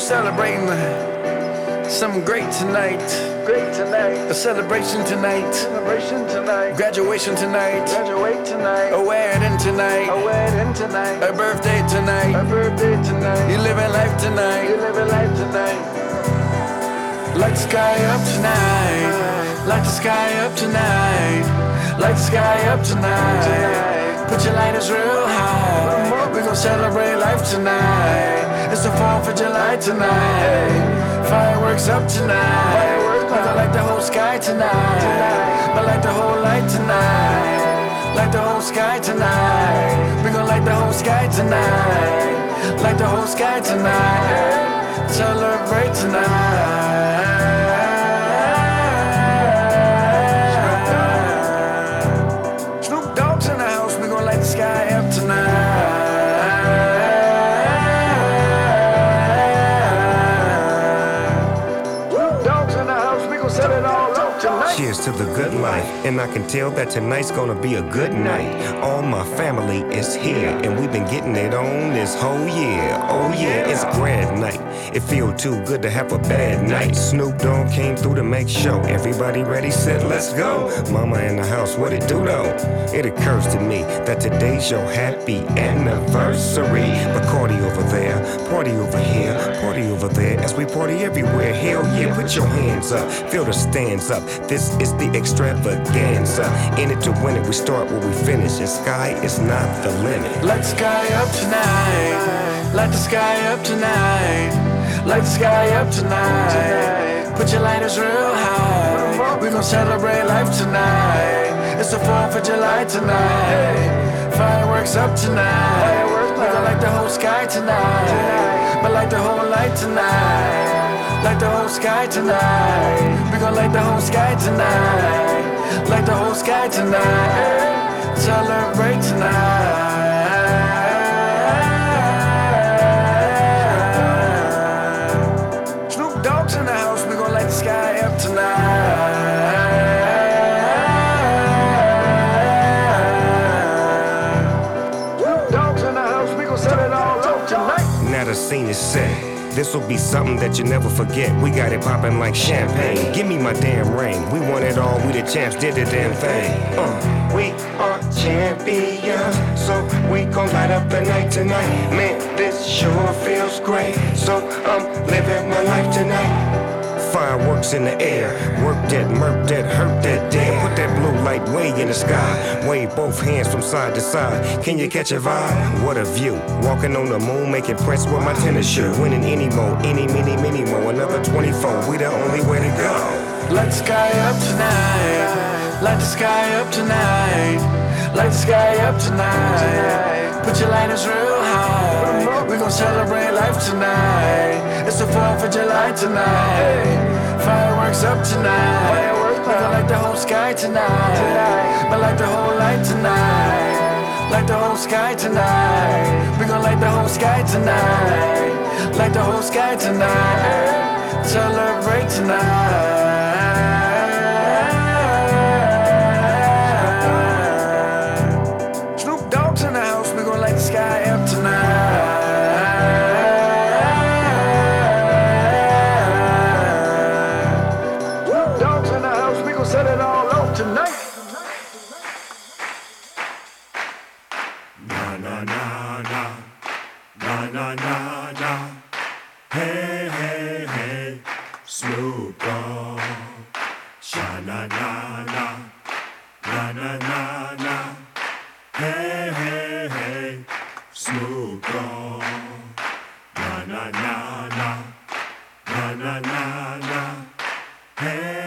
celebrating something great tonight. Great tonight. A celebration tonight. Celebration tonight. Graduation tonight. Graduate tonight. A wedding tonight. A wedding tonight. A birthday tonight. A birthday tonight. You living life tonight. You living life tonight. Light the sky up tonight. Light the sky up tonight. Light the sky up tonight. Put your lighters real high. We gon' celebrate life tonight. It's the 4th of July tonight. Fireworks up tonight. We gon' light the whole sky tonight. But light the whole light tonight. Light the whole sky tonight. We gon' light the whole sky tonight. Light the whole sky tonight. Celebrate tonight. Snoop Dogg's in the house. We gon' light the sky up tonight. Set it all up tonight. Cheers to the good life, and I can tell that tonight's gonna be a good night. All my family is here, and we've been getting it on this whole year. Oh yeah, it's grad night. It feel too good to have a bad night. Snoop Dogg came through to make show. Everybody ready, set, let's go. Mama in the house, what it do though? It occurs to me that today's your happy anniversary. Bacardi over there, party over here, party over there. As we party everywhere, hell yeah, put your hands up. Feel the stands up. This is the extravaganza. In it to win it, we start where we finish. And sky is not the limit. Light the sky up tonight. Light the sky up tonight. Light the sky up tonight. Put your lighters real high. We gon' celebrate life tonight. It's the 4th of July tonight. Fireworks up tonight. We gon' light the whole sky tonight. But light the whole light tonight. Light the whole sky tonight. We gon' light the whole sky tonight. Light the whole sky tonight. Celebrate tonight. Snoop Dogg's in the house. We gon' light the sky up tonight. Snoop Dogg's in the house. We gon' set it all up tonight. Now the scene is set. This'll be something that you never forget. We got it poppin' like champagne. Give me my damn ring. We won it all. We the champs. Did the damn thing. We are champions, so we gon' light up the night tonight. Man, this sure feels great. So I'm living my life tonight. Fireworks in the air. Work that, murk that, hurt that dare. Put that blue light way in the sky. Wave both hands from side to side. Can you catch a vibe? What a view. Walking on the moon, making prints with my tennis shoe. Winning any more, any, many more. Another 24, we the only way to go. Light the sky up tonight. Light the sky up tonight. Light the sky up tonight. Put your lighters real high. We gon' celebrate life tonight. It's the 4th of July tonight. Fireworks up tonight. We gon' light the whole sky tonight. But light the whole light tonight. Light the whole sky tonight. We gon' light the whole sky tonight. Light the whole sky tonight. Celebrate tonight. Snoop Dogg's in the house. We gon' light the sky up tonight. Set it all up tonight. Na na na na, na na na na. Hey hey hey, Snoop Dogg. Sha na na na, na na na na. Hey hey hey, Snoop Dogg. Na na na na, na na na na. Hey.